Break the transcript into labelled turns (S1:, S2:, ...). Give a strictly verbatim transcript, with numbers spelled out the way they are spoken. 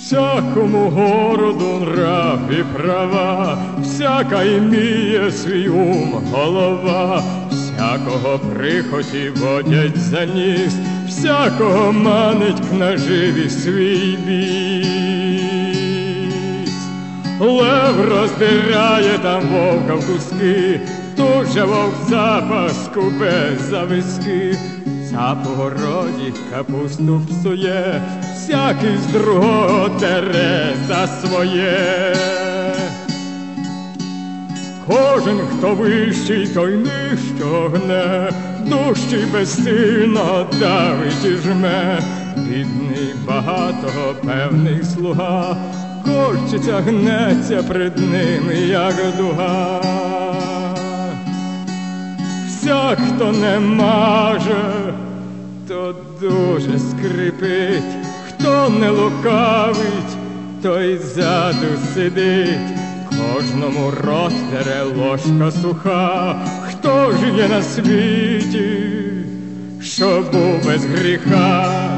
S1: Всякому городу нрав і права, всяка іміє свій ум голова, всякого прихоті водять за ніс, всякого манить к наживі свій біс. Лев роздирає там вовка в куски, тут же вовк запаску без зависки. Цап у городі капусту псує, всякий з другого тере за своє. Кожен, хто вищий, той нижчого гне, дужчий безсильно давить і жме. Бідний багатого певний слуга, корчиться, гнеться пред ним, як дуга. Всяк, хто не маже, то дуже скрипить, хто не лукавить, той ззаду сидить. Кожному рот тере ложка суха, хто ж є на світі, що був без гріха.